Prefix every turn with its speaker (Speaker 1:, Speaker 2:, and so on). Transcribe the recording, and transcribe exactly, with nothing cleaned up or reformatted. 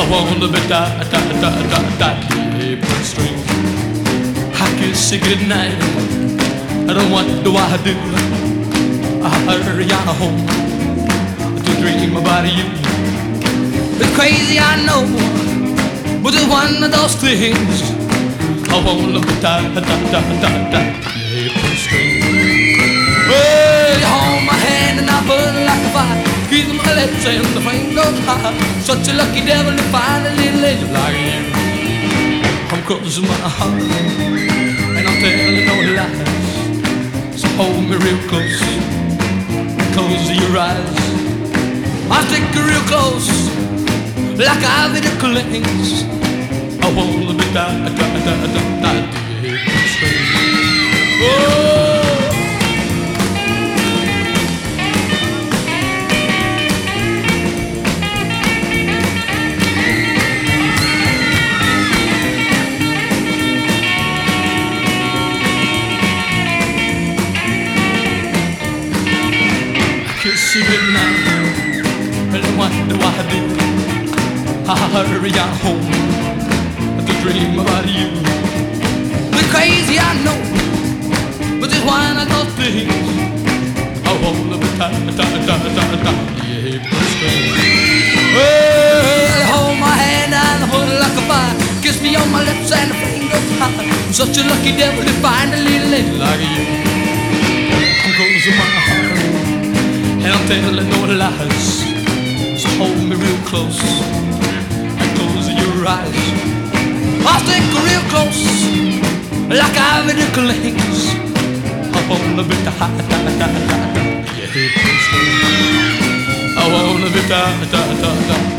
Speaker 1: wanna be da da da da da apron string. I kiss you goodnight. I don't want to what I do. I hurry on home to dream about you. It's crazy, I know, but it's one of those things. I wanna be da da da da da apron string. Well, you hold my hand and I burn like a fire. Keep my lips and the flame goes high. Such a lucky devil to find a little angel like you. I'm close to my heart and I'm telling no lies. So hold me real close, close your eyes. I'll stick you real close, like ivy to clings. I wanna be da da da da da da apron string. Oh. Kiss you goodnight, and I wonder what I do. I hurry on home to dream about you. We're crazy, I know, but it's one of those things. I wanna be da da da da da the apron string. Well, hold my hand and hold it like a fire. Kiss me on my lips and the flame goes high. I'm such a lucky devil to find a little lady like you. I'm close to my heart and I'm telling no lies. So hold me real close and close your eyes. I'll stick real close, like ivy to clings. I wanna be da da da da da the apron string. I wanna be da da da da